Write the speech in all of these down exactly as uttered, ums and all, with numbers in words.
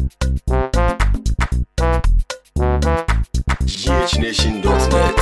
G H Nation dot net.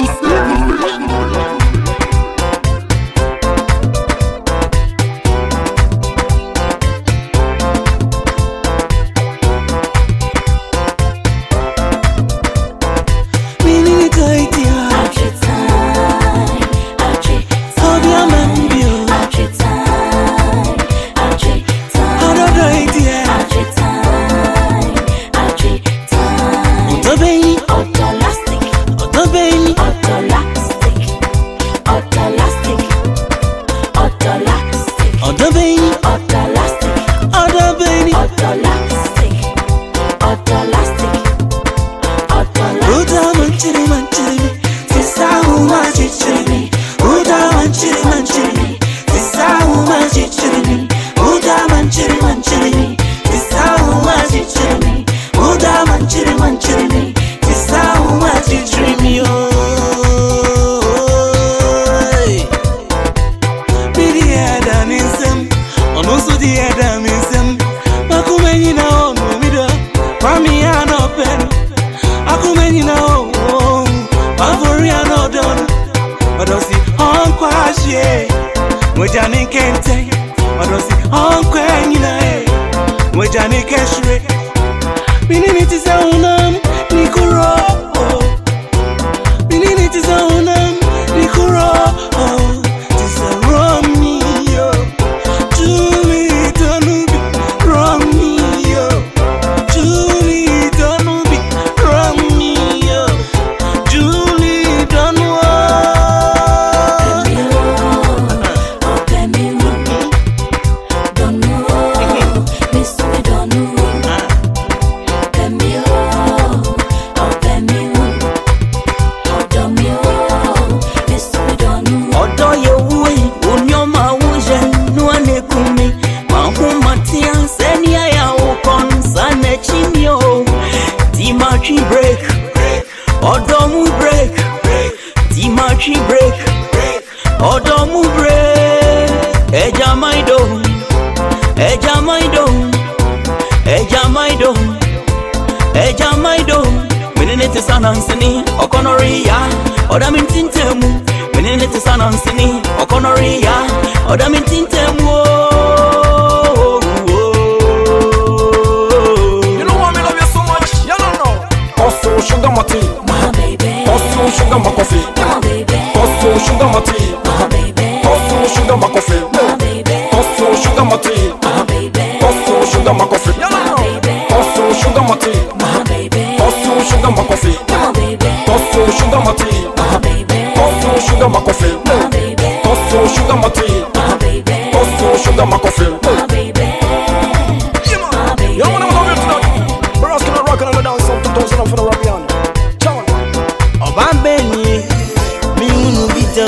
Mojani kente, madosi onkwe nyina e. Mojani keshre, minini tisa unam nikuro. Minini tisa unam nikuro. Tisa romi yo, Julie donubi romi yo, Julie donubi romi yo, Julie donwa. Break, Odomu break, Dimachi break, Odomu break, Eja maido, Eja maido, Eja maido, Eja maido. Minute sanansini, Okonoria, Odamin tintemu. Minute sanansini, Okonoria, Odamin tintemu. Sugar my tea, my baby. Toss sugar my coffee, my baby. Toss sugar my tea, my baby. Toss sugar my coffee, my baby. Toss sugar my tea, my baby. Toss sugar my coffee, my baby. Toss sugar my tea, my baby. Toss sugar my coffee, my baby. Toss sugar my tea, my baby. Toss sugar my coffee, my baby. Toss sugar my tea, my baby. Toss sugar my coffee, my baby. Yeah, man. Yeah, man. I'm gonna get to that. We're asking a rock and a dance something to us for the rap piano. Obambeni, mi unu bito.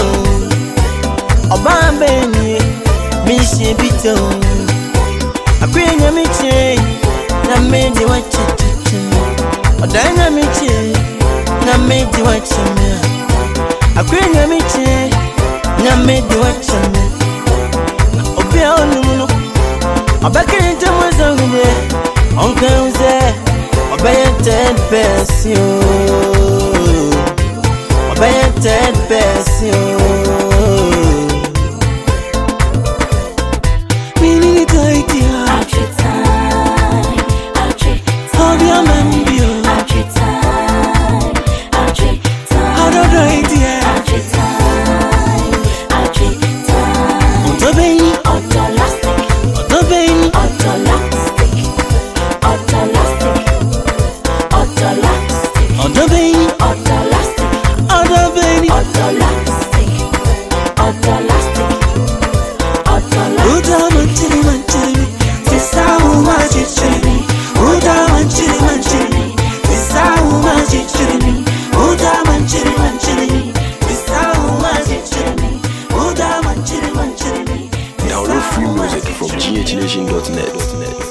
Obambeni, mi she bito. Akwenya mi che, na meji wa che che che. Odanya mi che, na meji wa che me. Akwenya mi che, na meji wa che me. Obi a onumuno, obakere jamo zangine. Onke uze, obeye ten pesio. Better person. Meaning it idea. I'll treat time. I'll treat time. How do you man be? I'll treat time. I'll treat time. How do the idea? I'll treat time. I'll treat time. Auto baby. Auto elastic. Auto baby. Auto elastic. Auto elastic. Auto elastic. Auto baby. Auto elastic. Auto baby. Auto elastic. Auto elastic. Auto elastic. Uda manchiri manchiri. Sisa uma chichiri. Uda manchiri manchiri. Sisa uma chichiri. Uda manchiri manchiri. Sisa uma chichiri. Uda manchiri manchiri. Download free music from G H Nation dot net.